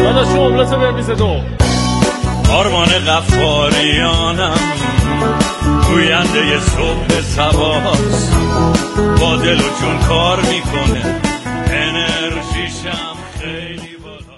داداش املت بمیز دو. آرمان غفاریانم گوینده صبح سباست، با دل و جون کار میکنه، انرژیشم خیلی بالا.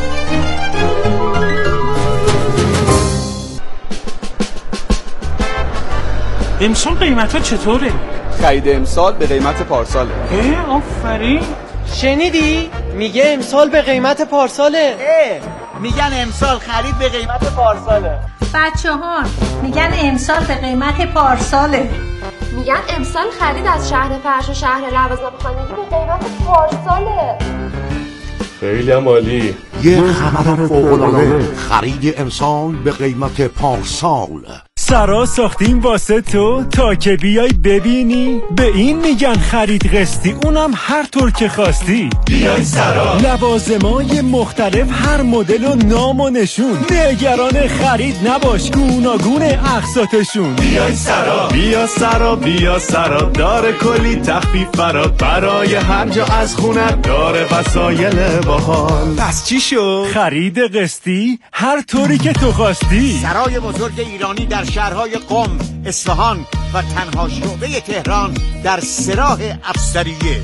امسال قیمت ها چطوره؟ خرید امسال به قیمت پارساله. آفرین. شنیدی؟ میگه امسال به قیمت پارساله. میگن امسال خرید به قیمت پارساله. بچه‌ها میگن امسال به قیمت پارساله. میگن امسال خرید از شهر فرش و شهر لوازم خانگی به قیمت پارساله. خیلی هم عالی. یه خبر فوق‌العاده، خرید امسال به قیمت پارسال. سرا ساختیم واسه تو تا که بیای ببینی، به این میگن خرید قسطی، اونم هر طور که خواستی. بیای سرا، لوازمای مختلف، هر مدل و نام و نشون، نگران خرید نباش، گوناگون اقساطشون. بیای سرا، بیا سرا بیا سرا، داره کلی تخفیف فراد، برای هر جا از خونه داره وسایل باحال. پس چی شد؟ خرید قسطی هر طوری که تو خواستی. سرای بزرگ ایرانی در شهرهای قم، اصفهان و تنها شعبه تهران در سراح افسریه.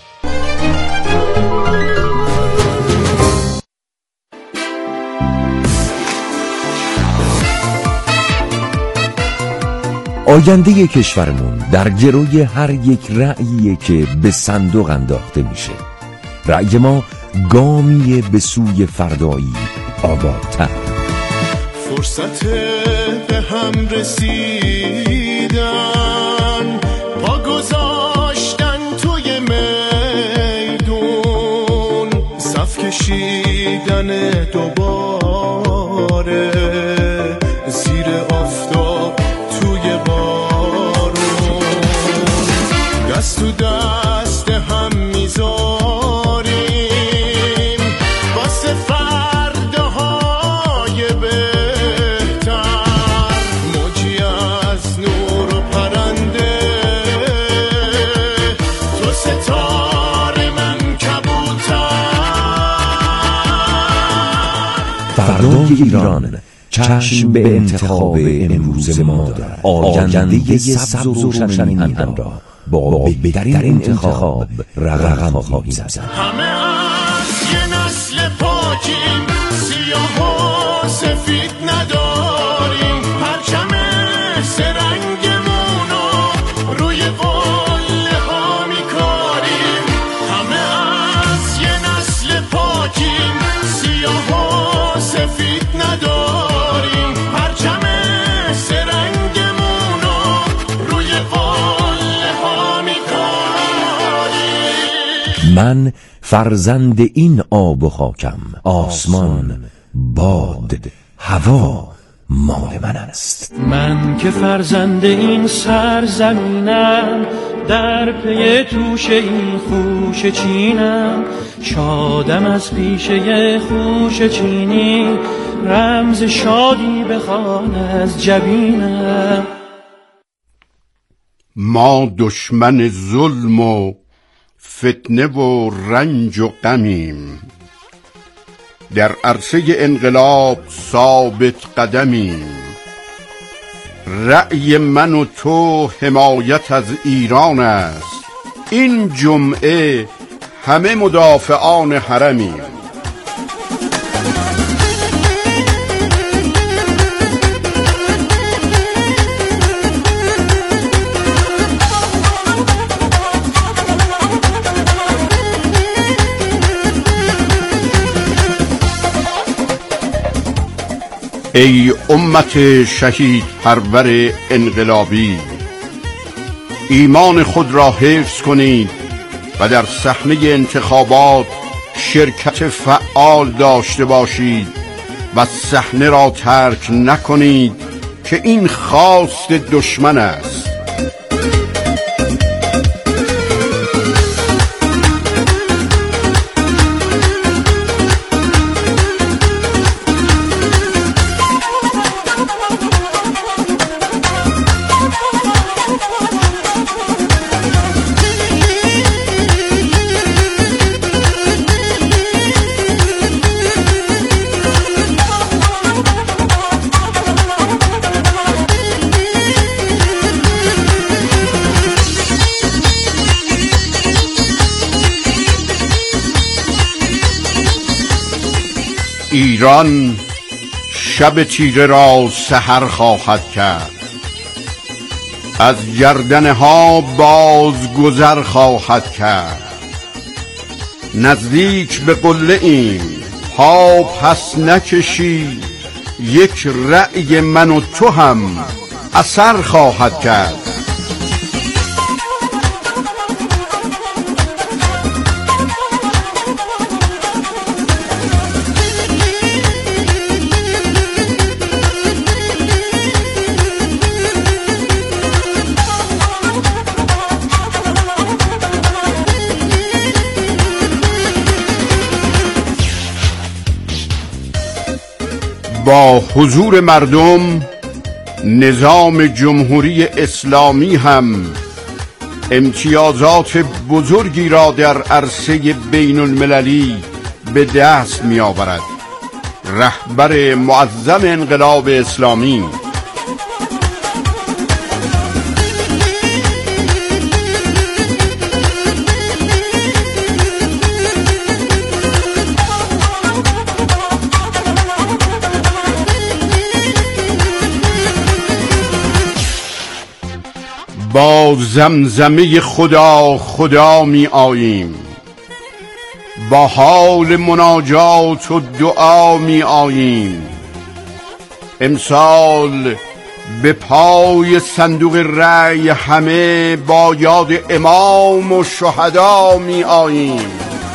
آینده کشورمون در گروی هر یک رأییه که به صندوق انداخته میشه. رأی ما گامیه به سوی فردایی آبادتر. فرصت به هم رسیدن، پا گذاشتن توی میدون، صف کشیدن دوباره زیر آفتاب توی بارون، دست تو دست هم میذاریم واسه فرداهای بهتر، موجی از نور و پرنده، تو ستاره من کبوتر. فردای ایران چشم به انتخاب امروز ما دارد. آینده سبز و روشن میهن را با بهترین انتخاب رقم خواهیم زد. همه از یه نسل پاکیم، سیاه و سفید نداریم، پرچم سرنگمونو روی قله ها میکاریم. همه از یه نسل پاکیم، سیاه و سفید نداریم، پرچم سرنگمونو روی قله ها میکاریم. من فرزند این آب و خاکم، آسمان، باد، هوا مال من است. من که فرزند این سرزمینم، در پی توش این خوش چینم، شادم از پیشه خوش چینی، رمز شادی بخوان از جبینم. ما دشمن ظلم و فتنه و رنج و غمیم، در عرصه انقلاب ثابت قدمیم. رأی من و تو حمایت از ایران است، این جمعه همه مدافعان حرمیم. ای امت شهید پرور انقلابی، ایمان خود را حفظ کنید و در صحنه انتخابات شرکت فعال داشته باشید و صحنه را ترک نکنید که این خواست دشمن است. ایران شب تیره را سحر خواهد کرد، از گردنه ها باز گذر خواهد کرد. نزدیک به قله ایم پا پس نکشی، یک رأی من و تو هم اثر خواهد کرد. با حضور مردم نظام جمهوری اسلامی هم امتیازات بزرگی را در عرصه بین المللی به دست می آورد. رهبر معظم انقلاب اسلامی با زمزمه خدا خدا می آییم، با حال مناجات و دعا می آییم. امسال به پای صندوق رأی همه با یاد امام و شهدا می آییم.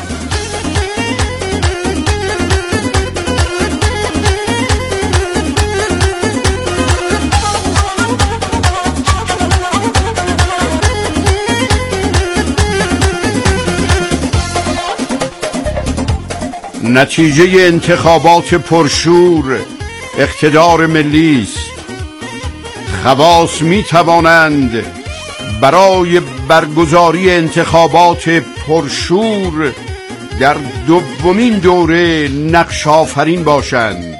نتیجه انتخابات پرشور اقتدار ملی است. خواص می توانند برای برگزاری انتخابات پرشور در دومین دوره نقش آفرین باشند.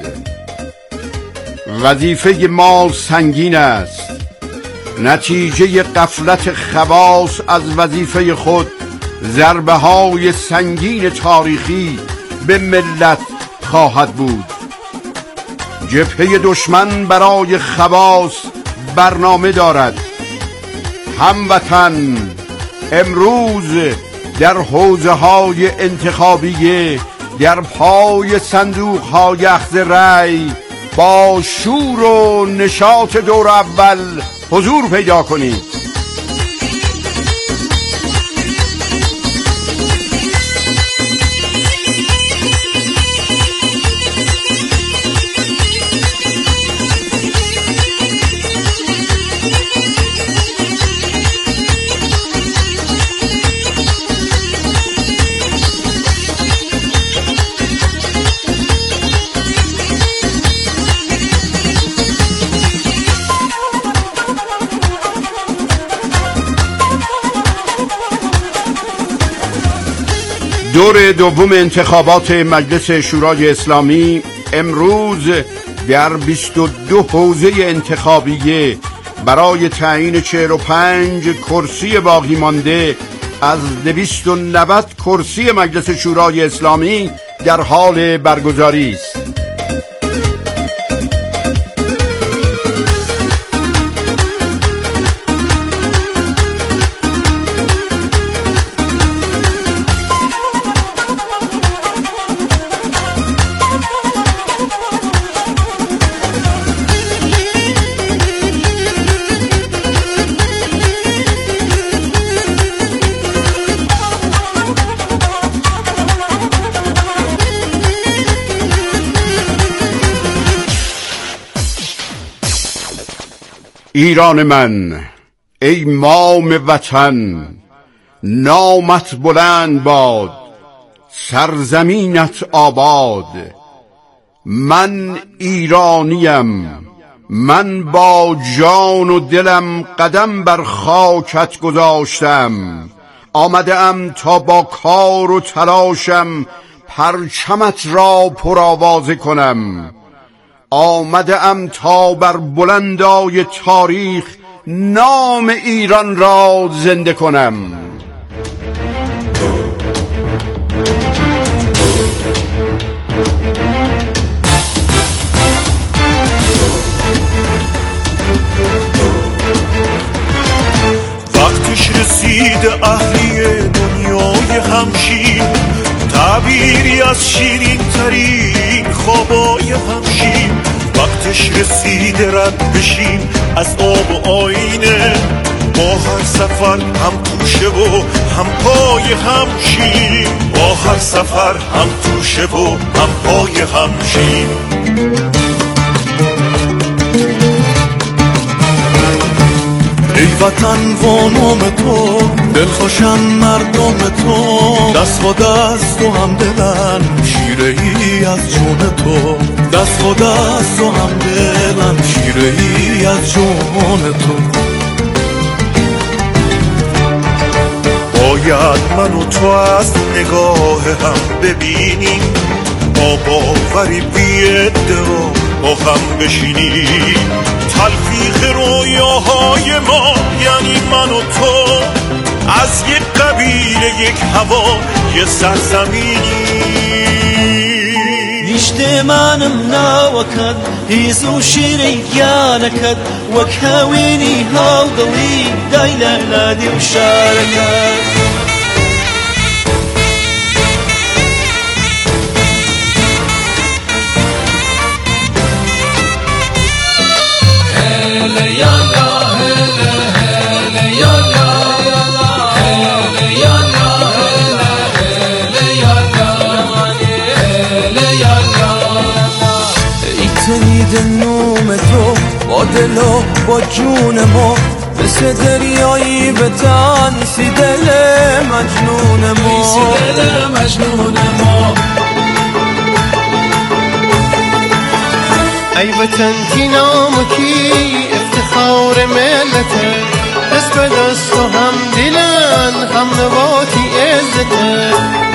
وظیفه ما سنگین است. نتیجه غفلت خواص از وظیفه خود ضربه های سنگین تاریخی به ملت خواهد بود. جبهه دشمن برای خواص برنامه دارد. هموطن امروز در حوزه های انتخابیه در پای صندوق های اخذ رأی با شور و نشاط دور اول حضور پیدا کنید. دور دوم انتخابات مجلس شورای اسلامی امروز در 22 حوزه انتخابیه برای تعیین 45 کرسی باقی مانده از 290 کرسی مجلس شورای اسلامی در حال برگزاری است. ایران من، ای مام وطن، نامت بلند باد، سرزمینت آباد. من ایرانیم، من با جان و دلم قدم بر خاکت گذاشتم. آمدم تا با کار و تلاشم پرچمت را پرآوازه کنم. آمدم تا بر بلندای تاریخ نام ایران را زنده کنم. یکی از شیرین ترین خوابای همشیم، وقتش رسیده رد بشیم از آب و آینه، با هر سفر هم توشه و هم پای همشیم، با هر سفر هم توشه و هم پای همشیم. ای وطن و نام تو، دلخوشم مردم تو، دست و دست و هم دلن شیره ای از جون تو، دست و دست و هم دلن شیره ای از جون تو. باید من و تو از نگاه هم ببینیم، با باوری بی ادعا با هم بشینیم، تلفیق رویاهای ما یعنی من و تو، از یک قبیله یک هوا یه سرزمینی. هیچ منم ناوکد هیزو شیری گیانکد وک هاوینی هاو دلی دایلا لادی و شارکد. نوم تو با دل و با جون ما، مثل دریایی به تنسی دل مجنون ما، دل مجنون ما. ای وطن کی نام کی افتخار ملته، دست به دست و هم دلن هم نواتی عزته.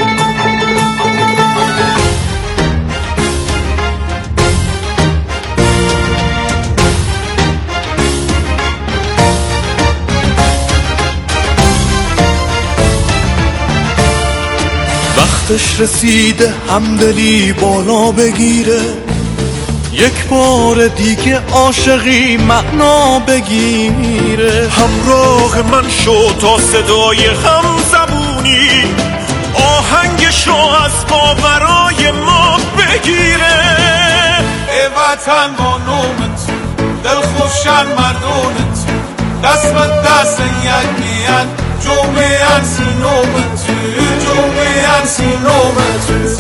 وقتش رسیده همدلی بالا بگیره، یک بار دیگه عاشقی معنا بگیره. همراه من شو تا صدای هم زبونی آهنگشو از باورای ما بگیره. ای وطن با نومت دل خوشن مردونت، دست به دست یکیان جمعه انسی نومت، جمعه انسی نومت.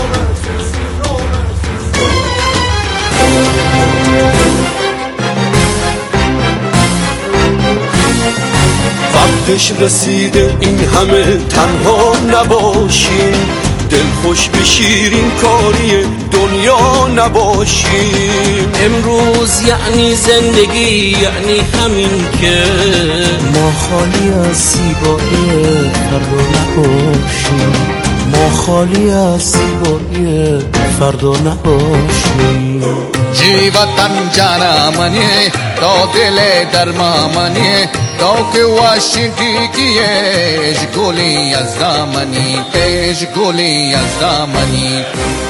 وقتش رسیده این همه تنها نباشیم، دلخوش به شیرین کاری دنیا نباشیم. امروز یعنی زندگی، یعنی همین که ما خالی از زیبایی فردا نباشیم، ما خالی از زیبایی فردا نباشیم. جی وطن جانا منی تو دل درما منی، تو که واشنگی کیش گولی از دامنی، پیش گولی از دامنی.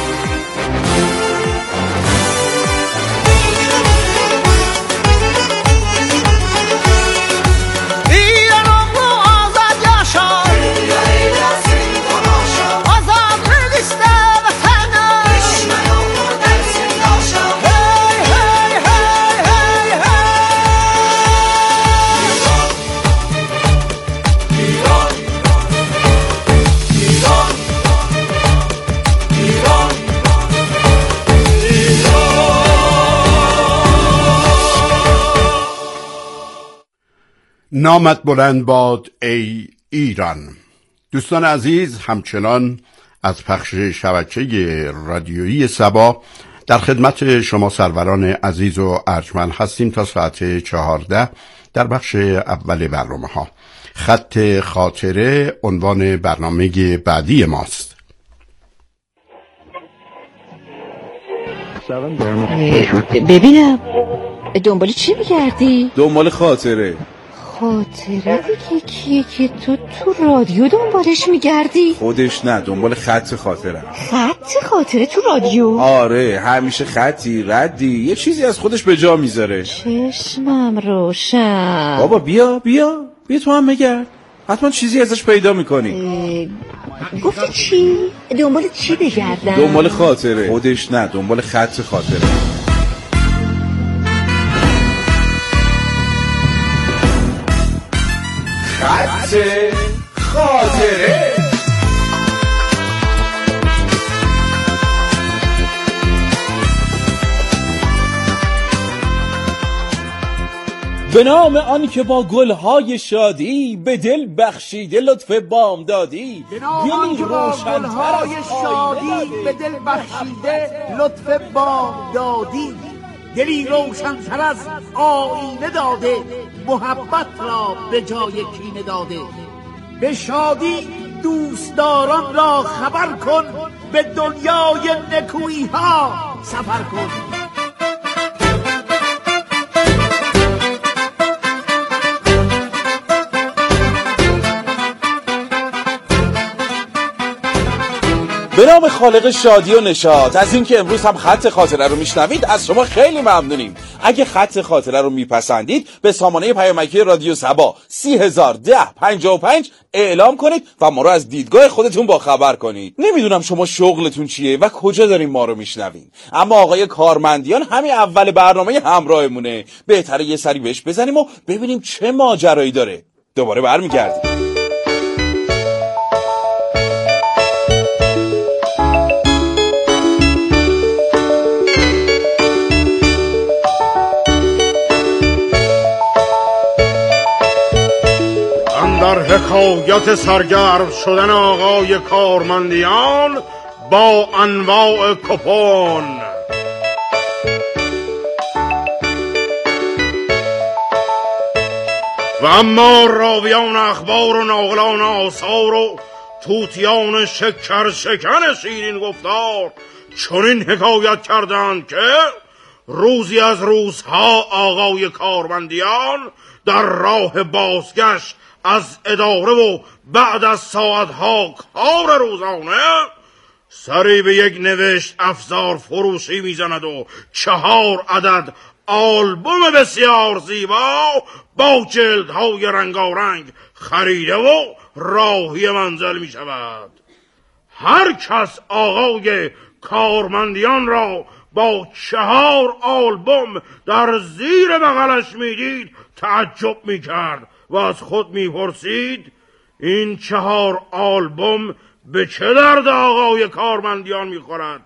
نامت بلند باد ای ایران. دوستان عزیز، همچنان از پخش شبکه رادیویی سبا در خدمت شما سروران عزیز و ارجمند هستیم تا ساعت 14 در بخش اول برنامه ها. خط خاطره عنوان برنامه بعدی ماست. ببینم دنبال چی میگردی؟ دنبال خاطره. خاطره دیگه کیه که تو رادیو دنبالش میگردی؟ خودش نه، دنبال خط خاطرم. خط خاطره تو رادیو؟ آره، همیشه خطی ردی یه چیزی از خودش به جا میذاره. چشمم روشن. بابا بیا تو هم بگرد، حتما چیزی ازش پیدا میکنی. گفتی چی؟ دنبال چی بگردم؟ دنبال خاطره. خودش نه، دنبال خط خاطره. خط خاطره. به نام آن که با گلهای شادی به دل بخشیده لطف بام دادی، به نام آن که با گلهای شادی به دل بخشیده لطف بام دادی، دلی روشن‌تر از آینه داده، محبت را به جای کینه داده. به شادی دوستداران را خبر کن، به دنیای نکویی ها سفر کن. به نام خالق شادی و نشاط، از اینکه امروز هم خط خاطره رو میشنوید از شما خیلی ممنونیم. اگه خط خاطره رو میپسندید به سامانه پیامکی رادیو صبا 301055 اعلام کنید و ما رو از دیدگاه خودتون با خبر کنید. نمیدونم شما شغلتون چیه و کجا دارین ما رو میشنوین، اما آقای کارمندیان همین اول برنامه همراهمونه. بهتره یه سری بهش بزنیم و ببینیم چه ماجرایی داره. دوباره برمیگردیم. در حکایت سرگرم شدن آقای کارمندیان با انواع کپون. و اما راویان اخبار و ناقلان آثار و توتیان شکر شکن شیرین گفتار چنین حکایت کردند که روزی از روزها آقای کارمندیان در راه بازگشت از اداره و بعد از ساعتها کار روزانه سری به یک نوشت افزار فروشی میزند و 4 عدد آلبوم بسیار زیبا با جلدهای رنگارنگ خریده و راهی منزل می شود. هر کس آقای کارمندیان را با 4 آلبوم در زیر بغلش میدید تعجب میکرد و از خود میپرسید این 4 آلبوم به چه درد آقای کارمندیان میخورد؟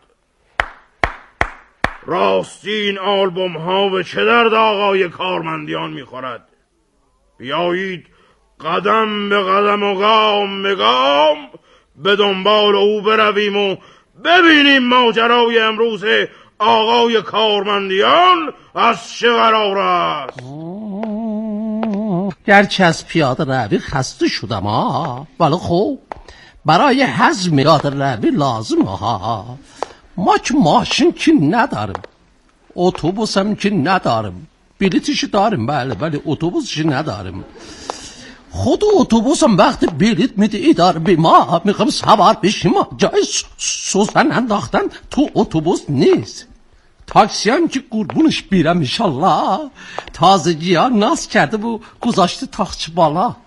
راستی این آلبوم ها به چه درد آقای کارمندیان میخورد؟ بیایید قدم به قدم و گام به گام به دنبال او برویم و ببینیم ماجرای امروز آقای کارمندیان از چه قرار است. گرچه از پیاده روی خسته شدم ولی خب برای هضم پیاده روی لازم ما که ماشین که نداریم، اتوبوس هم که نداریم، بلیتش داریم بله ولی اتوبوسش نداریم. خود اتوبوس هم وقت بلیت میده اداره به ما میخوام سوار بشیم جای سوزن انداختن تو اتوبوس نیست. تاکسی هم که قربونش بیرم انشالله تازگی ها ناز کرده و گذاشته تاخچه بالا.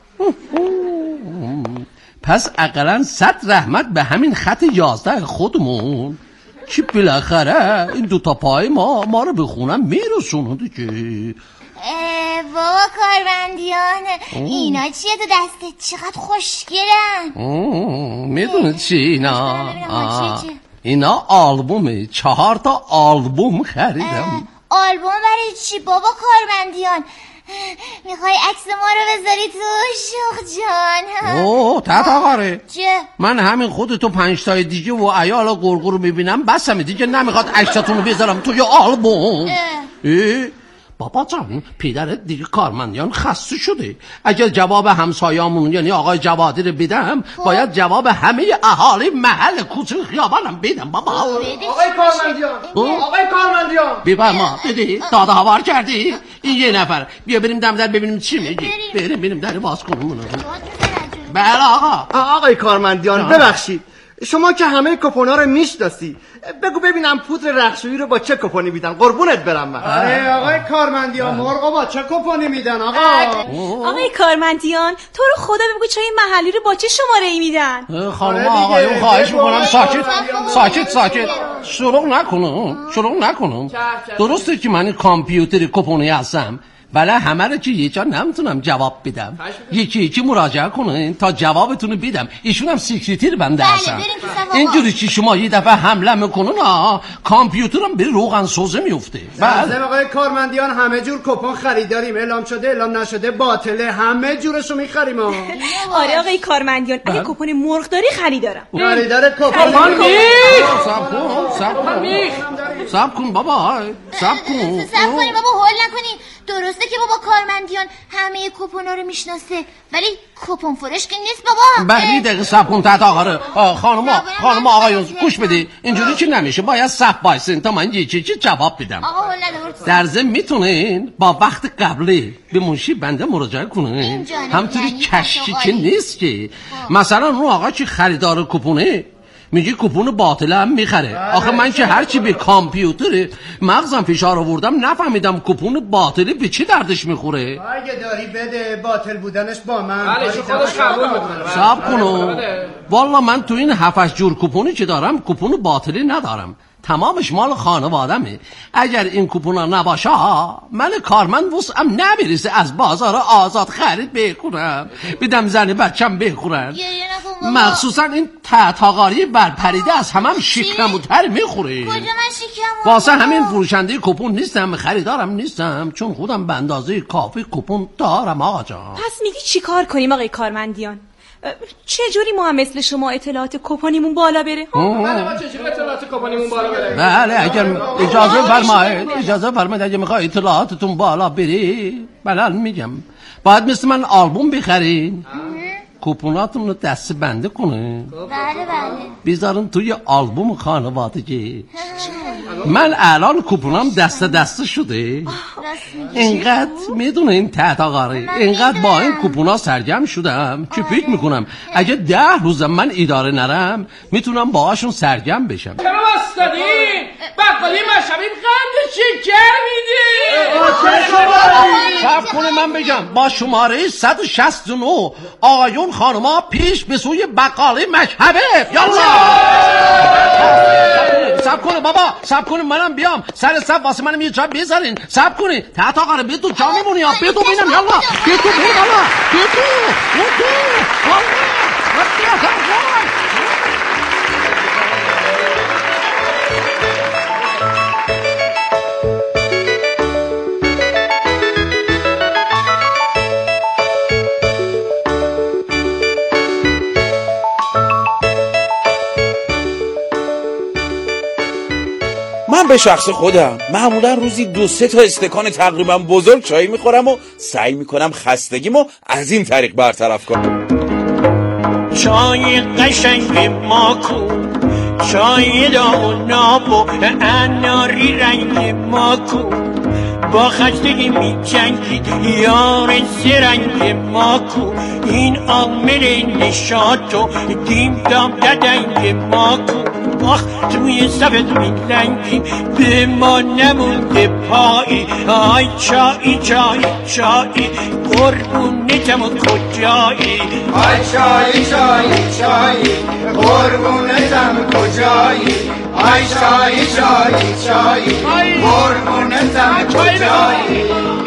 پس اقلا 100 رحمت به همین خط 11 خودمون که بالاخره این 2 تا پای ما رو به خونم میرسونده که. بابا کارمندیان اینا چیه تو دستت؟ چقدر خوشگلن. میدونه چی اینا؟ اینا آلبومه. 4 تا آلبوم خریدم. آلبوم برای چی بابا کارمندیان؟ میخوای عکس ما رو بذاری تو شوخ جان؟ اوه تتاقاره چه؟ من همین خودتو 5 تای دیگه و عیال و گرگو رو میبینم بسمه دیگه نمیخواد عکساتون رو بذارم توی آلبوم. بابا جان پدرت دیگه کارمندیان خسته شده. اگر جواب همسایه‌مون یعنی آقای جوادی رو بدم باید جواب همه اهالی محل کوچه خیابانم بدم. بابا آقای کارمندیان ببر ما دیدی داده هوار کردی. این یه نفر بیا بریم دم در ببینیم چی میگی. بریم در باز کنیم. بله آقای کارمندیان ببخشید شما که همه کپونا رو میشناسی، بگو ببینم پودر رخشویی رو با چه کپونی میدن؟ قربونت برم من. آره آقای کارمندیان، مرغ با چه کپونی میدن آقا؟ آقای کارمندیان تو رو خدا بگو چای محلی رو با چه شماره ای میدن؟ خانم آقایون خواهش میکنم ساکت شروع نکنم. درسته که من کامپیوتر کپونی هستم، بله همه رو که یه جا نمیتونم جواب بدم. یکی مراجعه کنین تا جوابتون بدم. ایشون هم سکرتیر بنده هستم. اینجوری که شما یه دفعه حمله میکنن کامپیوترم به روغن سوزه میفته. بله آقای کارمندیان همه جور کپون خریداریم، اعلام شده اعلام نشده باطله، همه جورشو میخریم. آره آقای کارمندیان اگه کپون مرغ داری خریدارم. خریدار کپون صبر کن بابا صبر کن بابا هول نکنی. درسته که بابا کارمندیان همه کپونا رو میشناسه، ولی کپون فروش که نیست بابا. بله دقیقه صبر کن تحت آقاره. خانم آقایون گوش بدی، اینجوری که نمیشه، باید صف بایسین تا من یکی جواب بدم. در ضمن میتونین با وقت قبلی به منشی بنده مراجعه کنین، همطوری کشکی که نیست که مثلا اون آقا که خریدار کپونه میگه کپون باطل هم میخره. آخه من که هرچی به کامپیوتر مغزم فشار آوردم نفهمیدم کپون باطلی به چی دردش میخوره. اگه داری بده، باطل بودنش با من. بله چه خودش قبول میکنه. صبر کنو والا من تو این 7 جور کپونی که دارم کپون باطلی ندارم، تمامش مال خانوادمه. اگر این کپونا نباشه من کارمند وسعم نمیرسه از بازار آزاد خرید بکنم بدم زن بچم بخورن. مخصوصا این تحتاقاری برپریده از همم شکموتر میخوره. کجا من شکمو؟ واسه همین فروشنده کپون نیستم، خریدارم نیستم، چون خودم به اندازه کافی کپون دارم آقا جان. پس میگی چی کار کنیم آقای کارمندیان؟ چه جوری ما هم مثل شما اطلاعات کپونیمون بالا بره؟ بله چه جوری اطلاعات کپونیمون بالا بره؟ بله اگر اجازه فرمایید اگه میخوای اطلاعاتتون بالا بری، بله میگم باید مثل من آلبوم بخرین، کپوناتون رو دسته بنده کنه، بله بیزارن توی آلبوم خانوادگی. من الان کپونام دسته شده، اینقدر میدونه این تحت آقاره، اینقدر با این کپونا سرگرم شدم که فکر میکنم اگه 10 روز من اداره نرم میتونم باهاشون سرگرم بشم. چرا واسطادی؟ بقالی مشهبی قند شکر میدی؟ صبر کنه من بگم. با شماره 169 آقایون خانوما پیش به سوی بقالی مشهبه. یالا صبر کنه بابا، صبر کنه منم بیام سر صف واسه منم یه جا بذارین. صبر کنه تحت آقاره بیا تو جا میمونی ها، بیا تو بینم. یالا بیا تو من به شخص خودم معمولا روزی 2-3 تا استکان تقریبا بزرگ چای میخورم و سعی میکنم خستگیمو از این طریق برطرف کنم. چای قشنگ ماکو، چای داغ و اناری رنگ ماکو، با خستگی می‌جنگید یار زرنگ ماکو، این عامل نشاط و دیم دام ددنگ ماکو. آخ توی سفت میلنگیم به ما نمونده پایی، آی چایی چایی چایی قربونتم و کجایی، آی چایی چایی چایی قربونتم کجایی، آی چایی چایی چایی قربونتم کجایی.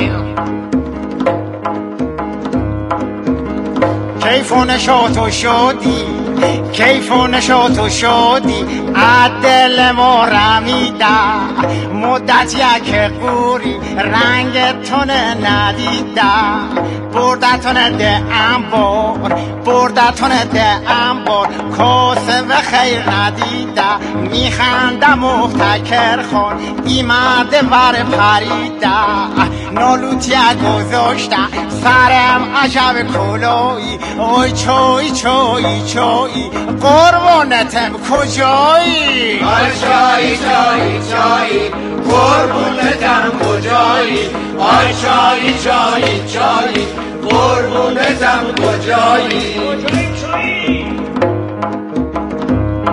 کیف و نشاط و شادی، کیف و نشاط و شادی از دل ما رمیده، مدت یک قوری رنگ تونه ندیده، بردتونه ده انبار، بردتونه ده انبار، کاسه و خیر ندیده، میخنده مفتکر خون ایمده بر پریده، نالوتیه گذاشته سرم عجب کلایی، اوی چای چای چای قربونتم کجایی، آی چای چای چای قربونتم کجایی، آی چای چای چای قربونتم کجایی.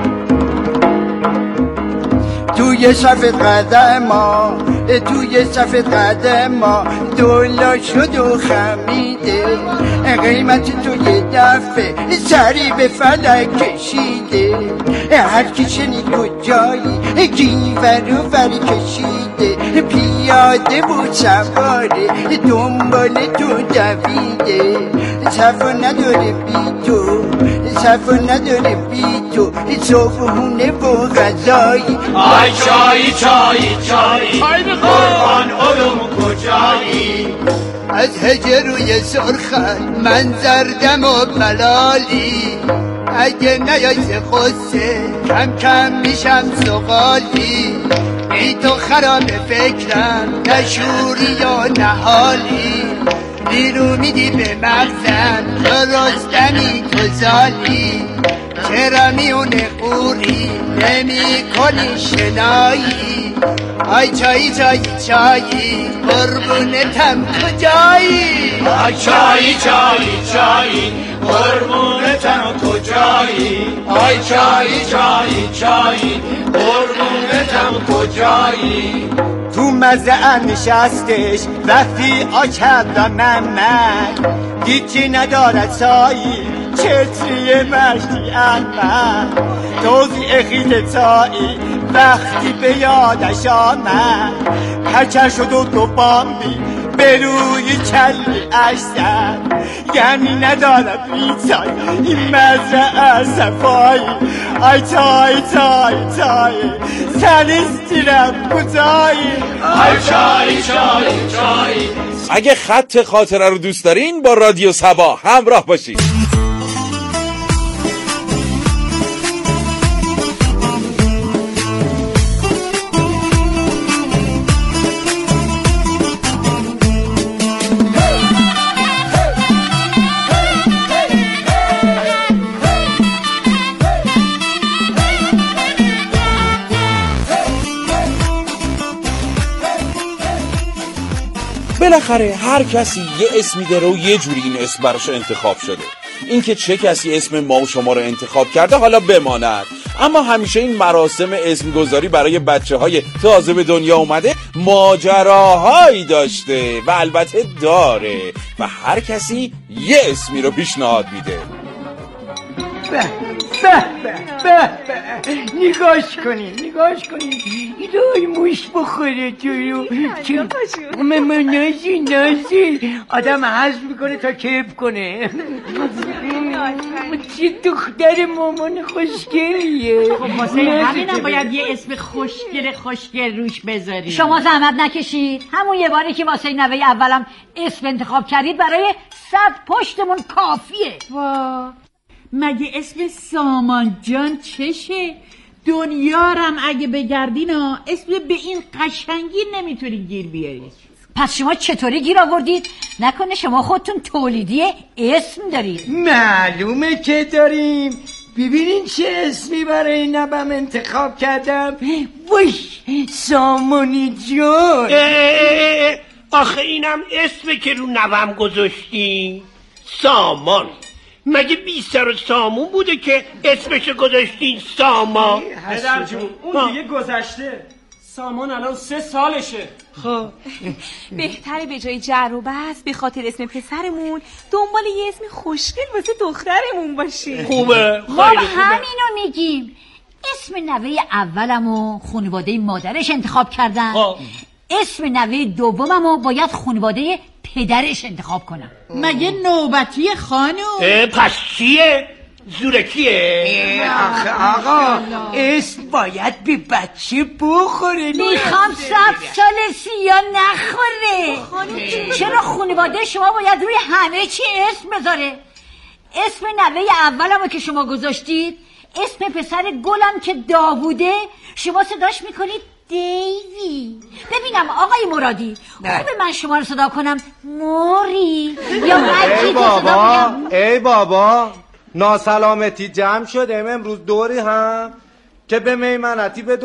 توی صف قدم ما توی صف قدم ما دولا شد و خمیده قیمت تو یه دفعه سری به فلک کشیده هر کی شنید کجایی گیور و فر کشیده پیاده بود سواره دنبال تو دویده صفا نداره بی تو صفا نداره بی تو صبحونه و غذایی آی چایی چایی چایی قربان علوم کجایی از هجروی سرخت من زردم و ملالی اگه نیای قصه کم کم میشم سقالی ای تو خراب فکرم نشوری یا نهالی بیرو میدی به مغزم درستمی تو زالی چرا میونه قوری نمی کنی شنایی آی چایی چایی چایی قربونتم کجایی آی چایی چایی چایی قربونتم کجایی آی چایی چایی چایی قربونتم کجایی تو مزه نشستش وقتی آکد و محمد هیچی ندارد سایی چتری مشتی احمد توزیع خیل تایی وقتی به یادش آمد پچر شد و دو بامبی به روی کلی اشتر یعنی ندارد بیتای این مزرعه صفایی آی تای تای تای سنستیرم کتایی آی چای چای چای. اگه خط خاطره رو دوست دارین با رادیو سبا همراه باشید. بالاخره هر کسی یه اسمی داره و یه جوری این اسم براش انتخاب شده. اینکه چه کسی اسم ما و شما رو انتخاب کرده حالا بماند، اما همیشه این مراسم اسمگذاری برای بچه‌های تازه به دنیا اومده ماجراهایی داشته و البته داره و هر کسی یه اسمی رو پیشنهاد میده. نگاش کنین ایدای موش بخوره تو رو نازی آدم حض میکنه تا کیف کنه. چه دختر مامان خوشگلیه. خب واسه همینم باید یه اسم خوشگل روش بذاری. شما زحمت نکشید، همون یه باری که واسه نوه اولم اسم انتخاب کردید برای 100 پشتمون کافیه. وا مگه اسم سامان جان چشه؟ دنیارم اگه بگردینا اسم به این قشنگی نمیتونی گیر بیارید. پس شما چطوری گیر آوردید؟ نکنه شما خودتون تولیدی اسم دارید؟ معلومه که داریم. ببینین چه اسمی برای نبم انتخاب کردم. وای سامانی جان. آخه اینم اسمه که رو نوم گذاشتی. سامان مگه بی سر و سامون بوده که اسمشو گذاشتین سامان؟ پدر جون اون دیگه گذشته. سامان الان 3 سالشه. خب بهتره به جای جر و بحث به خاطر اسم پسرمون دنبال یه اسم خوشگل واسه دخترمون باشیم. خوبه ما همینو میگیم. اسم نوه اولمو خانواده مادرش انتخاب کردن. اسم نوه دوممو باید خانواده پدرش انتخاب کنم. مگه نوبتی خانم؟ پس چیه؟ زورکیه؟ آخه آقا اسم باید به بچه بخوره. میخوام 100 سال سیا نخوره. چرا خانواده شما باید روی همه چی اسم بذاره؟ اسم نوه اولمو که شما گذاشتید، اسم پسر گلم که داووده، شما صداش میکنید دیوی. ببینم آقای مرادی خوبه من شما رو صدا کنم موری یا مجید رو صدا کنم؟ ای بابا ناسلامتی جمع شده امروز دوری هم که به میمنتی به